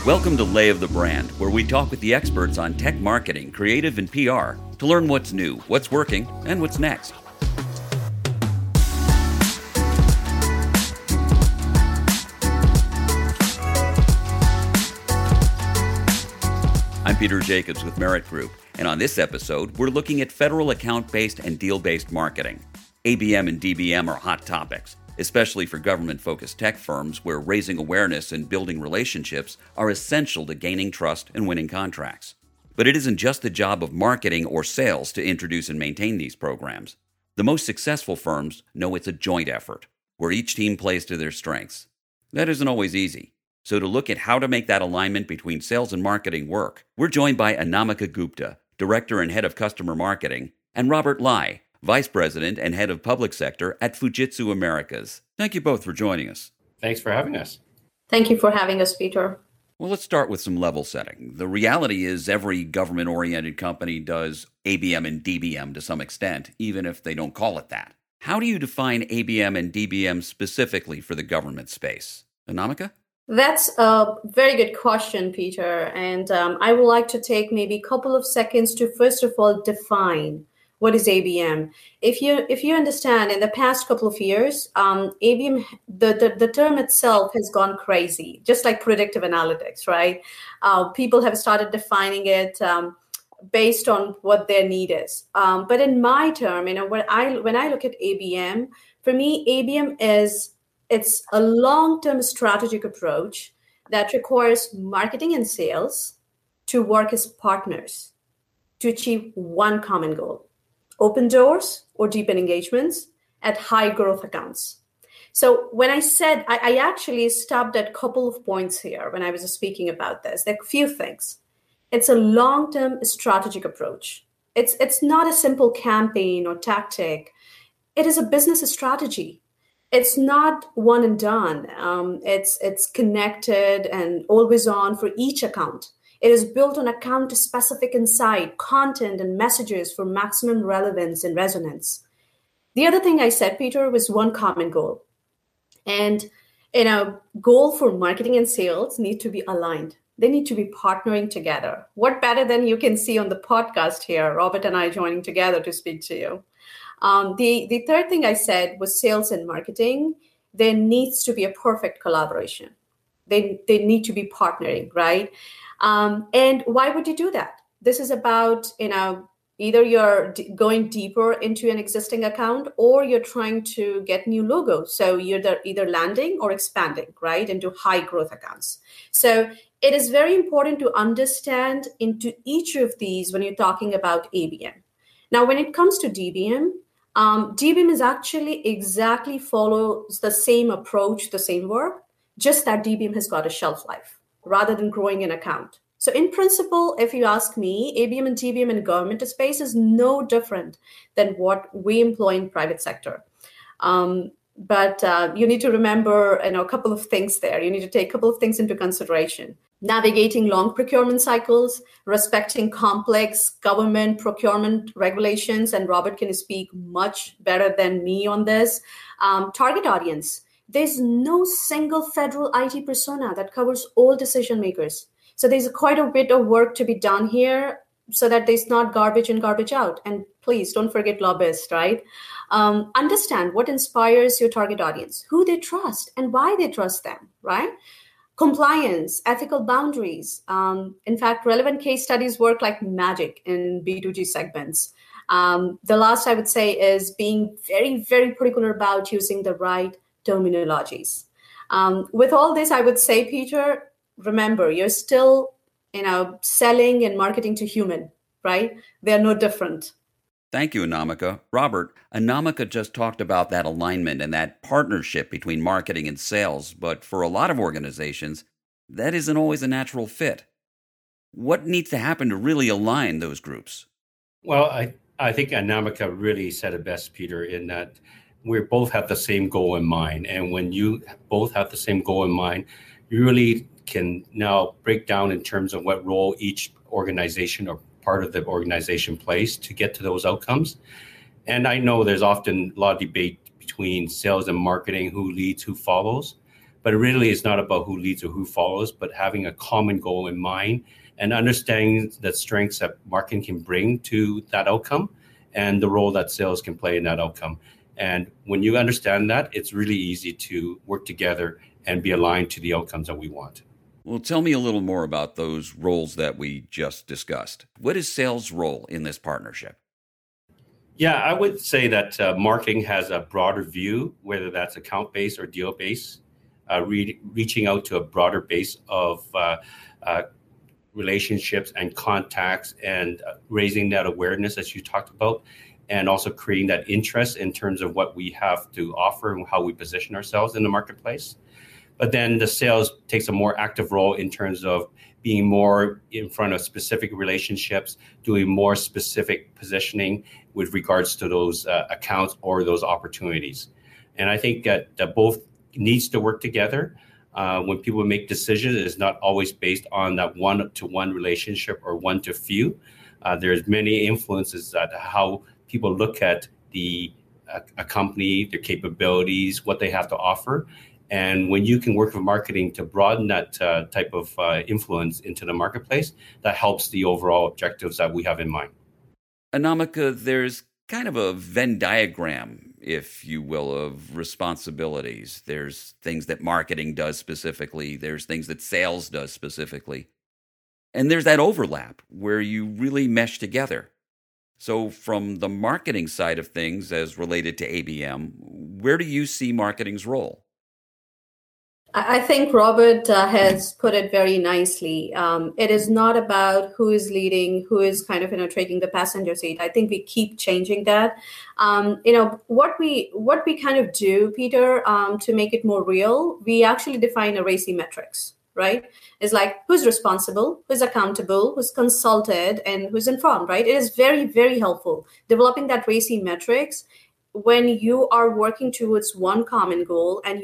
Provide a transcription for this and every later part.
Welcome to Lay of the Brand, where we talk with the experts on tech marketing, creative, and PR to learn what's new, what's working, and what's next. I'm Peter Jacobs with Merit Group, and on this episode, we're looking at federal account-based and deal-based marketing. ABM and DBM are hot topics, especially for government-focused tech firms where raising awareness and building relationships are essential to gaining trust and winning contracts. But it isn't just the job of marketing or sales to introduce and maintain these programs. The most successful firms know it's a joint effort, where each team plays to their strengths. That isn't always easy. So to look at how to make that alignment between sales and marketing work, we're joined by Anamika Gupta, Director and Head of Customer Marketing, and Robert Lai, Vice President and Head of Public Sector at Fujitsu Americas. Thank you both for joining us. Thanks for having us. Thank you for having us, Peter. Well, let's start with some level setting. The reality is every government-oriented company does ABM and DBM to some extent, even if they don't call it that. How do you define ABM and DBM specifically for the government space? Anamika? That's a very good question, Peter. And I would like to take maybe a couple of seconds to first of all define what is ABM. If you understand, in the past couple of years, ABM, the term itself has gone crazy, just like predictive analytics, right? People have started defining it based on what their need is. But in my term, when I look at ABM, for me, ABM it's a long-term strategic approach that requires marketing and sales to work as partners to achieve one common goal: open doors or deepen engagements at high growth accounts. So when I said, I actually stopped at a couple of points here when I was speaking about this. There are a few things. It's a long-term strategic approach. It's not a simple campaign or tactic. It is a business strategy. It's not one and done. It's connected and always on for each account. It is built on account-specific insight, content, and messages for maximum relevance and resonance. The other thing I said, Peter, was one common goal. And goal for marketing and sales need to be aligned. They need to be partnering together. What better than you can see on the podcast here, Robert and I joining together to speak to you. The third thing I said was sales and marketing. There needs to be a perfect collaboration. They need to be partnering, right? And why would you do that? This is about, either you're going deeper into an existing account or you're trying to get new logos. So you're either landing or expanding, right, into high growth accounts. So it is very important to understand into each of these when you're talking about ABM. Now, when it comes to DBM, DBM is actually exactly follows the same approach, the same work, just that DBM has got a shelf life rather than growing an account. So in principle, if you ask me, ABM and DBM in government space is no different than what we employ in private sector. But you need to remember a couple of things there. You need to take a couple of things into consideration. Navigating long procurement cycles, respecting complex government procurement regulations, and Robert can speak much better than me on this. Target audience. There's no single federal IT persona that covers all decision makers. So there's quite a bit of work to be done here so that there's not garbage in, garbage out. And please don't forget lobbyists, right? Understand what inspires your target audience, who they trust and why they trust them, right? Compliance, ethical boundaries. In fact, relevant case studies work like magic in B2G segments. The last I would say is being very, very particular about using the right terminologies. With all this, I would say, Peter, remember, you're still, selling and marketing to human, right? They're no different. Thank you, Anamika. Robert, Anamika just talked about that alignment and that partnership between marketing and sales, but for a lot of organizations, that isn't always a natural fit. What needs to happen to really align those groups? Well, I think Anamika really said it best, Peter, in that we both have the same goal in mind. And when you both have the same goal in mind, you really can now break down in terms of what role each organization or part of the organization plays to get to those outcomes. And I know there's often a lot of debate between sales and marketing, who leads, who follows. But it really is not about who leads or who follows, but having a common goal in mind and understanding the strengths that marketing can bring to that outcome and the role that sales can play in that outcome. And when you understand that, it's really easy to work together and be aligned to the outcomes that we want. Well, tell me a little more about those roles that we just discussed. What is sales' role in this partnership? Yeah, I would say that marketing has a broader view, whether that's account-based or deal-based, reaching out to a broader base of relationships and contacts and raising that awareness, as you talked about, and also creating that interest in terms of what we have to offer and how we position ourselves in the marketplace. But then the sales takes a more active role in terms of being more in front of specific relationships, doing more specific positioning with regards to those accounts or those opportunities. And I think that both needs to work together. When people make decisions, it's not always based on that one-to-one relationship or one-to-few. There's many influences that how people look at a company, their capabilities, what they have to offer. And when you can work with marketing to broaden that type of influence into the marketplace, that helps the overall objectives that we have in mind. Anamika, there's kind of a Venn diagram, if you will, of responsibilities. There's things that marketing does specifically. There's things that sales does specifically. And there's that overlap where you really mesh together. So from the marketing side of things as related to ABM, where do you see marketing's role? I think Robert has put it very nicely. It is not about who is leading, who is kind of taking the passenger seat. I think we keep changing that. What we kind of do, Peter, to make it more real, we actually define a RACI metrics. Right? It's like who's responsible, who's accountable, who's consulted, and who's informed, right? It is very, very helpful. Developing that RACI metrics when you are working towards one common goal and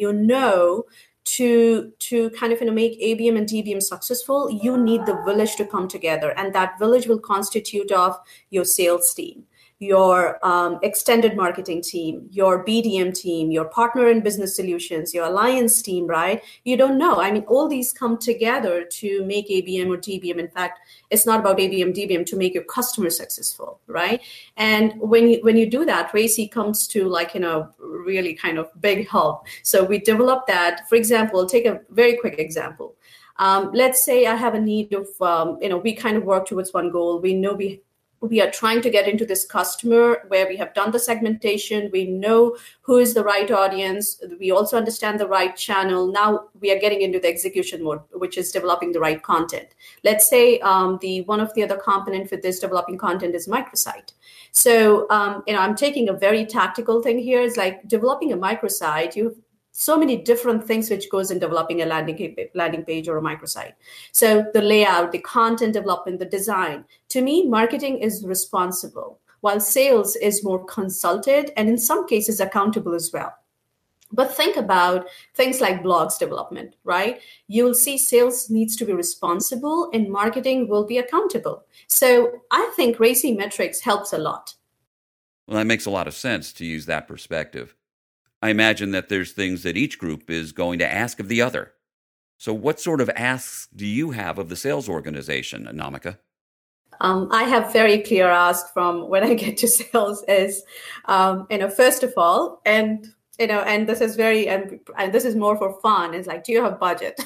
to kind of make ABM and DBM successful, you need the village to come together. And that village will constitute of your sales team, your extended marketing team, your BDM team, your partner in business solutions, your alliance team, right? You don't know. I mean, all these come together to make ABM or DBM. In fact, it's not about ABM, DBM to make your customer successful, right? And when you do that, RACI comes to really kind of big help. So we develop that. For example, take a very quick example. Let's say I have a need of, we kind of work towards one goal. We know we are trying to get into this customer where we have done the segmentation. We know who is the right audience. We also understand the right channel. Now we are getting into the execution mode, which is developing the right content. Let's say one of the other component for this developing content is microsite. So, I'm taking a very tactical thing here. It's like developing a microsite. You have so many different things which goes in developing a landing page or a microsite. So the layout, the content development, the design. To me, marketing is responsible, while sales is more consulted and in some cases accountable as well. But think about things like blogs development, right? You'll see sales needs to be responsible and marketing will be accountable. So I think RACI metrics helps a lot. Well, that makes a lot of sense to use that perspective. I imagine that there's things that each group is going to ask of the other. So what sort of asks do you have of the sales organization, Anamika? I have very clear ask from when I get to sales is, first of all, and this is very, and this is more for fun. It's like, do you have budget?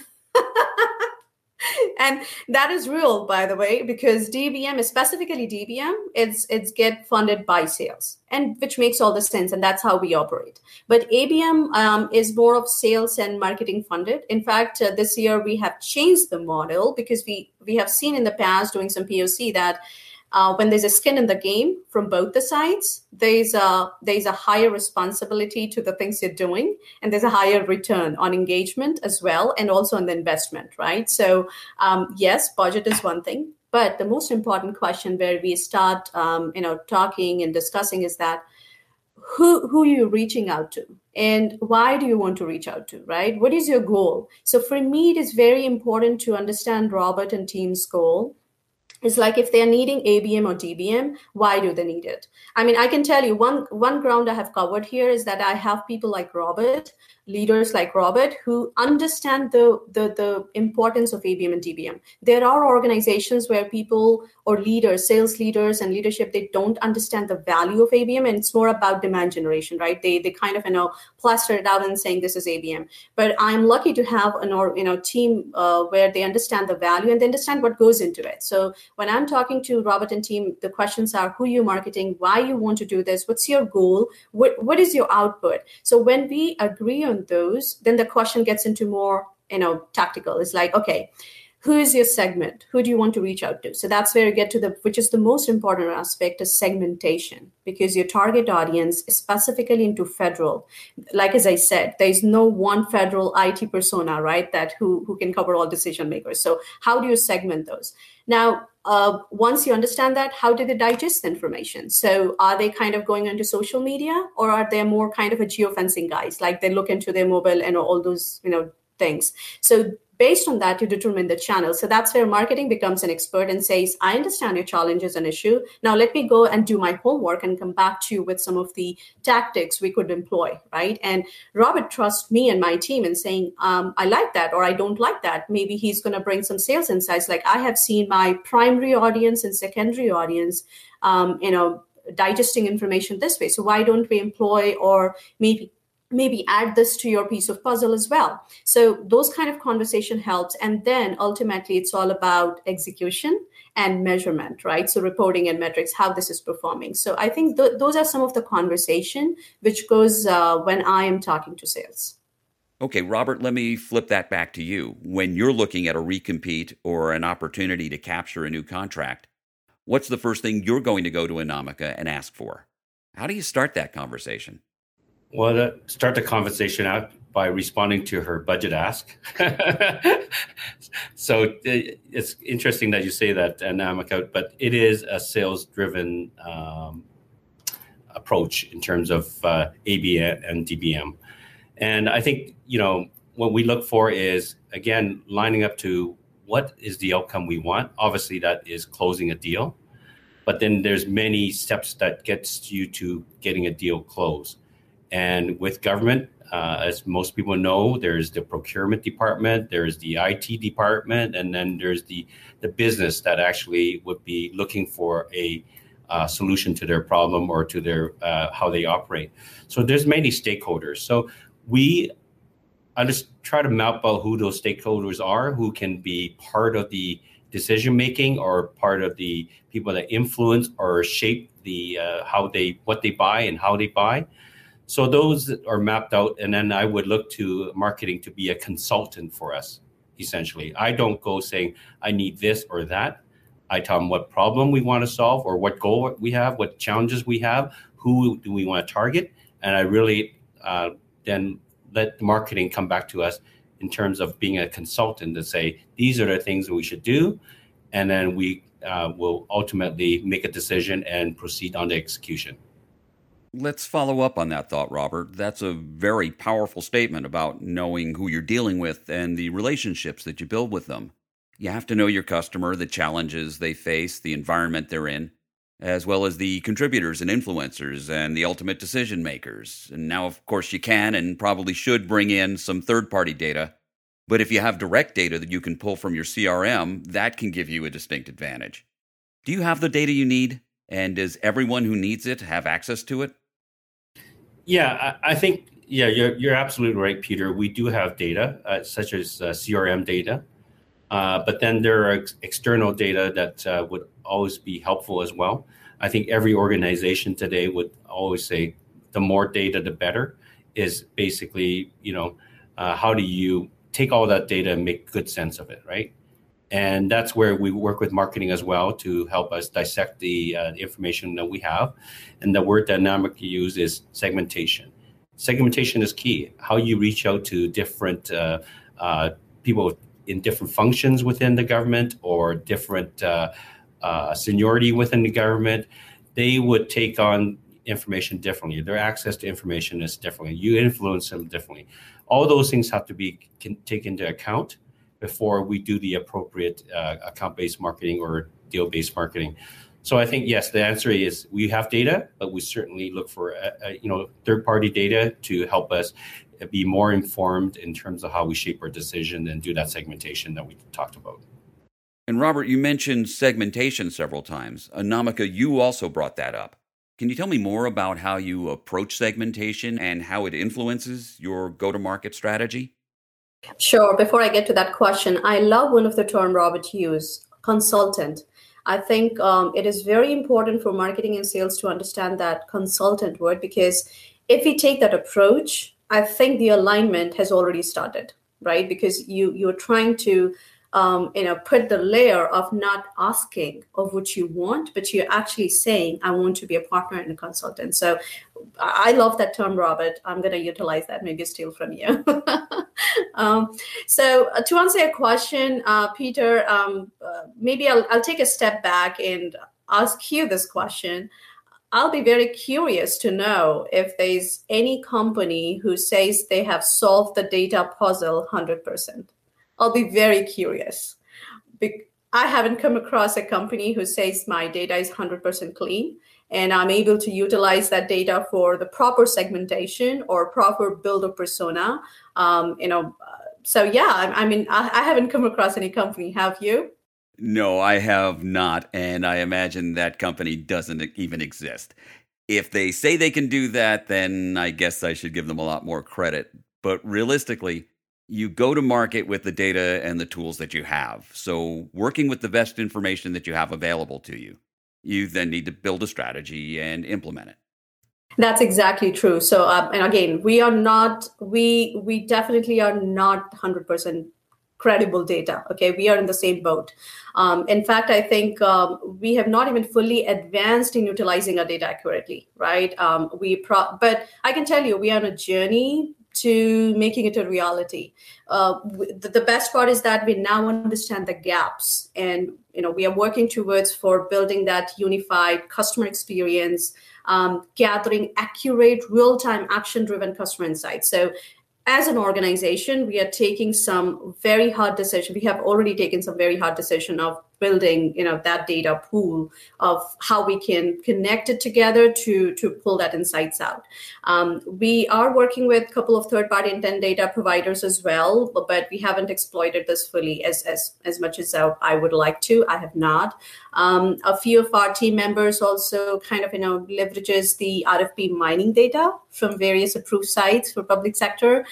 And that is real, by the way, because DBM, specifically DBM, it's get funded by sales, and which makes all the sense, and that's how we operate. But ABM is more of sales and marketing funded. In fact, this year we have changed the model because we have seen in the past doing some POC that when there's a skin in the game from both the sides, there's a higher responsibility to the things you're doing, and there's a higher return on engagement as well, and also on the investment, right? So yes, budget is one thing, but the most important question where we start, talking and discussing is that who are you reaching out to, and why do you want to reach out to, right? What is your goal? So for me, it is very important to understand Robert and team's goal. It's like if they're needing ABM or DBM, why do they need it? I mean, I can tell you one ground I have covered here is that I have people like Robert leaders like Robert who understand the importance of ABM and DBM. There are organizations where people or leaders, sales leaders and leadership, they don't understand the value of ABM, and it's more about demand generation, right? They kind of plaster it out and saying this is ABM. But I'm lucky to have an team where they understand the value and they understand what goes into it. So when I'm talking to Robert and team, the questions are who you're marketing, why you want to do this, what's your goal, what is your output. So when we agree on those, then the question gets into more tactical. It's like, okay, who is your segment? Who do you want to reach out to? So that's where you get to which is the most important aspect, is segmentation, because your target audience is specifically into federal. Like, as I said, there is no one federal IT persona, right? That who can cover all decision makers. So how do you segment those? Now, once you understand that, how do they digest the information? So are they kind of going into social media, or are they more kind of a geofencing guys? Like they look into their mobile and all those, things. So based on that, you determine the channel. So that's where marketing becomes an expert and says, I understand your challenge is an issue. Now let me go and do my homework and come back to you with some of the tactics we could employ, right? And Robert trusts me and my team in saying, I like that, or I don't like that. Maybe he's going to bring some sales insights. Like I have seen my primary audience and secondary audience, digesting information this way. So why don't we employ, or maybe add this to your piece of puzzle as well. So those kind of conversation helps. And then ultimately it's all about execution and measurement, right? So reporting and metrics, how this is performing. So I think those are some of the conversation which goes when I am talking to sales. Okay, Robert, let me flip that back to you. When you're looking at a recompete or an opportunity to capture a new contract, what's the first thing you're going to go to Anamika and ask for? How do you start that conversation? Well, start the conversation out by responding to her budget ask. So it's interesting that you say that, Anamika, but it is a sales-driven approach in terms of ABM and DBM. And I think, what we look for is, again, lining up to what is the outcome we want. Obviously, that is closing a deal. But then there's many steps that gets you to getting a deal closed. And with government, as most people know, there's the procurement department, there's the IT department, and then there's the business that actually would be looking for a solution to their problem or to their how they operate. So there's many stakeholders. So I just try to map out who those stakeholders are, who can be part of the decision making or part of the people that influence or shape the what they buy and how they buy. So those are mapped out, and then I would look to marketing to be a consultant for us, essentially. I don't go saying, I need this or that. I tell them what problem we want to solve or what goal we have, what challenges we have, who do we want to target, and I really then let the marketing come back to us in terms of being a consultant to say, these are the things that we should do, and then we will ultimately make a decision and proceed on the execution. Let's follow up on that thought, Robert. That's a very powerful statement about knowing who you're dealing with and the relationships that you build with them. You have to know your customer, the challenges they face, the environment they're in, as well as the contributors and influencers and the ultimate decision makers. And now, of course, you can and probably should bring in some third-party data. But if you have direct data that you can pull from your CRM, that can give you a distinct advantage. Do you have the data you need? And does everyone who needs it have access to it? Yeah, I think, you're absolutely right, Peter. We do have data, such as CRM data. But then there are external data that would always be helpful as well. I think every organization today would always say the more data, the better, is basically, how do you take all that data and make good sense of it, right? And that's where we work with marketing as well to help us dissect the information that we have. And the word that Anamika used is segmentation. Segmentation is key. How you reach out to different people in different functions within the government or different seniority within the government, they would take on information differently. Their access to information is differently. You influence them differently. All those things have to be taken into account before we do the appropriate account-based marketing or deal-based marketing. So I think, yes, the answer is we have data, but we certainly look for third-party data to help us be more informed in terms of how we shape our decision and do that segmentation that we talked about. And Robert, you mentioned segmentation several times. Anamika, you also brought that up. Can you tell me more about how you approach segmentation and how it influences your go-to-market strategy? Sure. Before I get to that question, I love one of the term Robert used, consultant. I think it is very important for marketing and sales to understand that consultant word, because if we take that approach, I think the alignment has already started, right? Because you're trying to put the layer of not asking of what you want, but you're actually saying, I want to be a partner and a consultant. So I love that term, Robert. I'm going to utilize that, maybe steal from you. So to answer your question, Peter, maybe I'll take a step back and ask you this question. I'll be very curious to know if there's any company who says they have solved the data puzzle 100%. I'll be very curious. I haven't come across a company who says my data is 100% clean and I'm able to utilize that data for the proper segmentation or proper build of persona. So yeah, I mean, I haven't come across any company. Have you? No, I have not, and I imagine that company doesn't even exist. If they say they can do that, then I guess I should give them a lot more credit. But realistically, you go to market with the data and the tools that you have. So working with the best information that you have available to you, you then need to build a strategy and implement it. That's exactly true. So, and again, we definitely are not 100% credible data. Okay, we are in the same boat. In fact, I think we have not even fully advanced in utilizing our data accurately, right? But I can tell you, we are on a journey to making it a reality. The best part is that we now understand the gaps, and we are working towards for building that unified customer experience, gathering accurate, real-time, action-driven customer insights. So as an organization, we are taking some very hard decisions. We have already taken some very hard decision of building, that data pool of how we can connect it together to pull that insights out. We are working with a couple of third-party intent data providers as well, but we haven't exploited this fully as much as I would like to. I have not. A few of our team members also kind of, leverages the RFP mining data from various approved sites for public sector.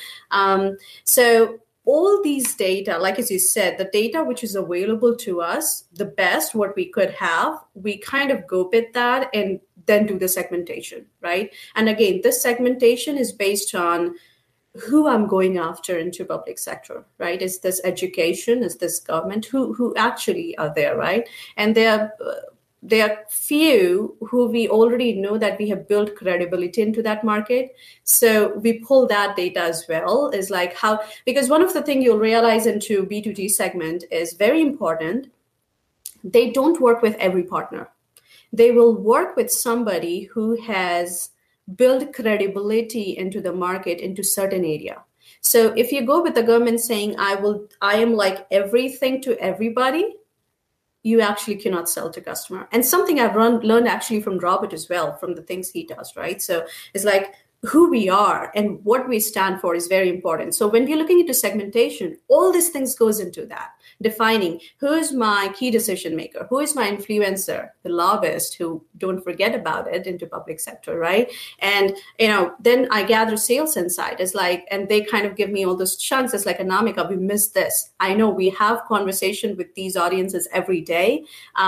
So all these data, like as you said, the data which is available to us, the best what we could have, we kind of go with that and then do the segmentation, right? And again, this segmentation is based on who I'm going after into public sector, right? Is this education? Is this government? Who actually are there, right? And there are few who we already know that we have built credibility into that market. So we pull that data as well, is like how, because one of the things you'll realize into B2G segment is very important. They don't work with every partner. They will work with somebody who has built credibility into the market into certain area. So if you go with the government saying, I am like everything to everybody, you actually cannot sell to customer. And something I've learned actually from Robert as well, from the things he does, right? So it's like who we are and what we stand for is very important. So when we're looking into segmentation, all these things goes into that, defining who is my key decision maker, who is my influencer, the lobbyist, who don't forget about it into public sector, right? And, then I gather sales insight is like, and they kind of give me all those chunks. It's like, Anamika, we missed this. I know we have conversation with these audiences every day,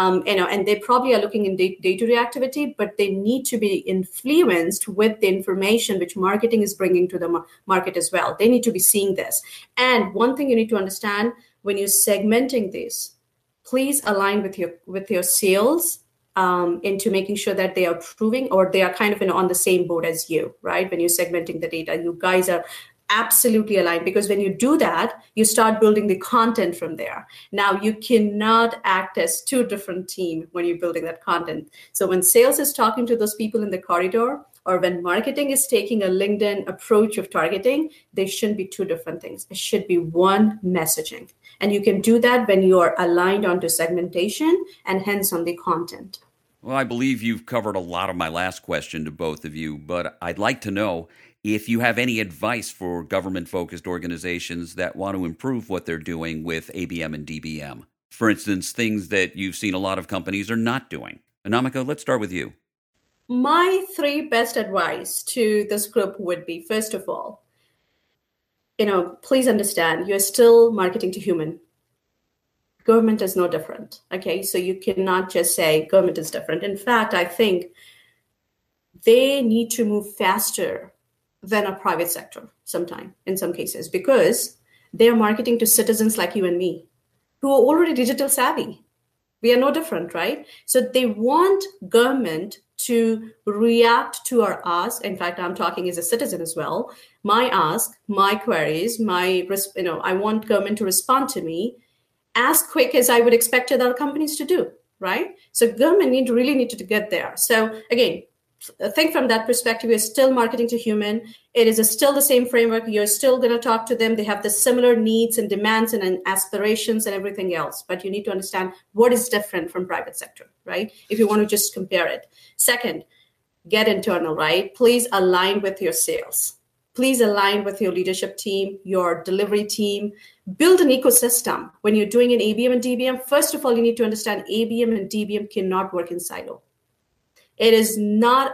and they probably are looking in day-to-day activity, but they need to be influenced with the information which marketing is bringing to the market as well. They need to be seeing this. And one thing you need to understand, when you're segmenting this, please align with your sales into making sure that they are proving or they are kind of on the same boat as you, right? When you're segmenting the data, you guys are absolutely aligned, because when you do that, you start building the content from there. Now you cannot act as two different teams when you're building that content. So when sales is talking to those people in the corridor, or when marketing is taking a LinkedIn approach of targeting, they shouldn't be two different things. It should be one messaging. And you can do that when you are aligned onto segmentation and hence on the content. Well, I believe you've covered a lot of my last question to both of you, but I'd like to know, if you have any advice for government-focused organizations that want to improve what they're doing with ABM and DBM. For instance, things that you've seen a lot of companies are not doing. Anamika, let's start with you. My 3 best advice to this group would be, first of all, please understand, you're still marketing to human. Government is no different. Okay, so you cannot just say government is different. In fact, I think they need to move faster than a private sector in some cases, because they're marketing to citizens like you and me who are already digital savvy. We are no different, right? So they want government to react to our ask. In fact, I'm talking as a citizen as well. My ask, my queries, I want government to respond to me as quick as I would expect other companies to do, right? So government really need to get there. So again, I think from that perspective, you're still marketing to human. It is still the same framework. You're still going to talk to them. They have the similar needs and demands and aspirations and everything else. But you need to understand what is different from private sector, right? If you want to just compare it. Second, get internal, right? Please align with your sales. Please align with your leadership team, your delivery team. Build an ecosystem. When you're doing an ABM and DBM, first of all, you need to understand ABM and DBM cannot work in silo. It is not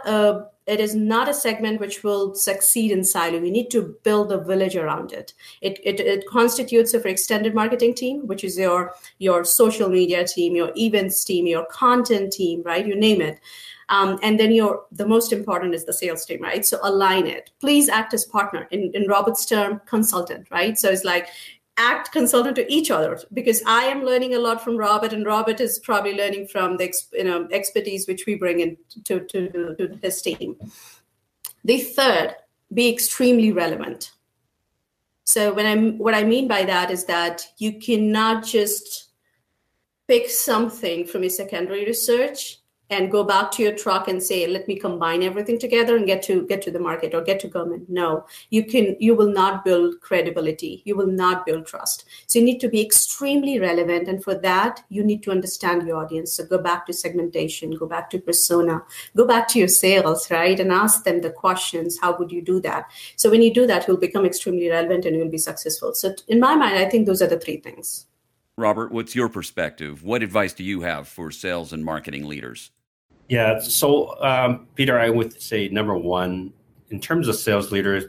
a segment which will succeed in silo. We need to build a village around it. It constitutes of an extended marketing team, which is your social media team, your events team, your content team, right? You name it. And then the most important is the sales team, right? So align it. Please act as partner. In Robert's term, consultant, right? So it's like act consultant to each other, because I am learning a lot from Robert, and Robert is probably learning from the expertise which we bring in to his team. The third, be extremely relevant. So what I mean by that is that you cannot just pick something from a secondary research and go back to your truck and say, let me combine everything together and get to the market or get to government. No, you will not build credibility. You will not build trust. So you need to be extremely relevant. And for that, you need to understand your audience. So go back to segmentation, go back to persona, go back to your sales, right? And ask them the questions. How would you do that? So when you do that, you'll become extremely relevant and you'll be successful. So in my mind, I think those are the 3 things. Robert, what's your perspective? What advice do you have for sales and marketing leaders? Yeah, so Peter, I would say number 1, in terms of sales leaders,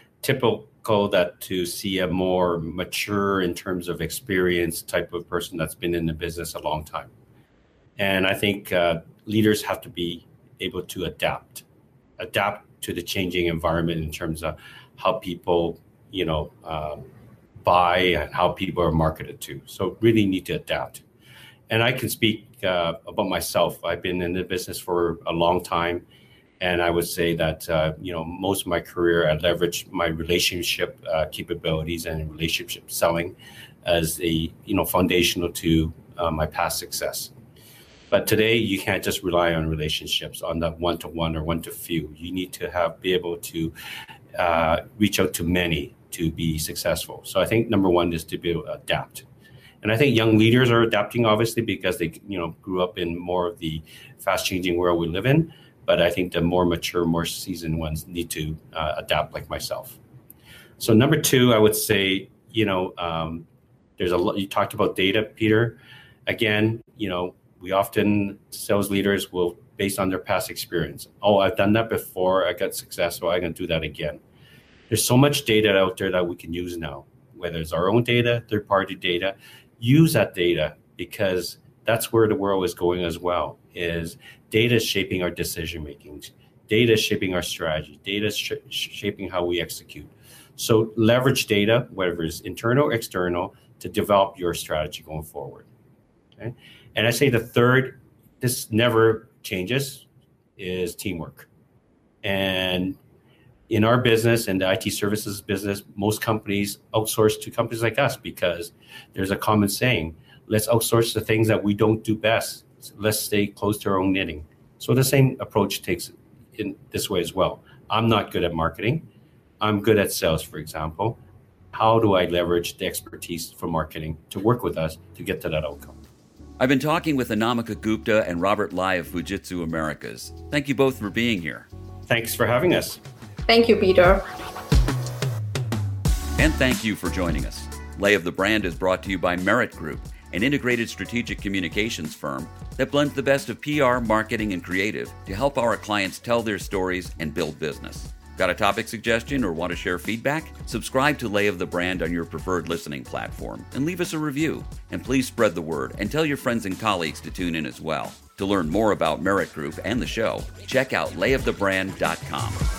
typical that to see a more mature in terms of experience type of person that's been in the business a long time. And I think leaders have to be able to adapt to the changing environment in terms of how people, buy and how people are marketed to. So really need to adapt. And I can speak about myself. I've been in the business for a long time. And I would say that, most of my career, I leveraged my relationship capabilities and relationship selling as a, foundational to my past success. But today, you can't just rely on relationships, on that one-to-one or one-to-few. You need to be able to reach out to many to be successful. So I think number 1 is to be able to adapt. And I think young leaders are adapting, obviously, because they, grew up in more of the fast-changing world we live in. But I think the more mature, more seasoned ones need to adapt, like myself. So number 2, I would say, there's a lot. You talked about data, Peter. Again, we often, sales leaders will, based on their past experience, I've done that before, I got successful, I can do that again. There's so much data out there that we can use now, whether it's our own data, third-party data. Use that data, because that's where the world is going as well, is data is shaping our decision making. Data is shaping our strategy. Data is shaping how we execute. So leverage data, whether it's internal or external, to develop your strategy going forward. Okay? And I say the third, this never changes, is teamwork. And in our business and the IT services business, most companies outsource to companies like us because there's a common saying, let's outsource the things that we don't do best. Let's stay close to our own knitting. So the same approach takes in this way as well. I'm not good at marketing. I'm good at sales, for example. How do I leverage the expertise from marketing to work with us to get to that outcome? I've been talking with Anamika Gupta and Robert Lai of Fujitsu Americas. Thank you both for being here. Thanks for having us. Thank you, Peter. And thank you for joining us. Lay of the Brand is brought to you by Merit Group, an integrated strategic communications firm that blends the best of PR, marketing, and creative to help our clients tell their stories and build business. Got a topic suggestion or want to share feedback? Subscribe to Lay of the Brand on your preferred listening platform and leave us a review. And please spread the word and tell your friends and colleagues to tune in as well. To learn more about Merit Group and the show, check out layofthebrand.com.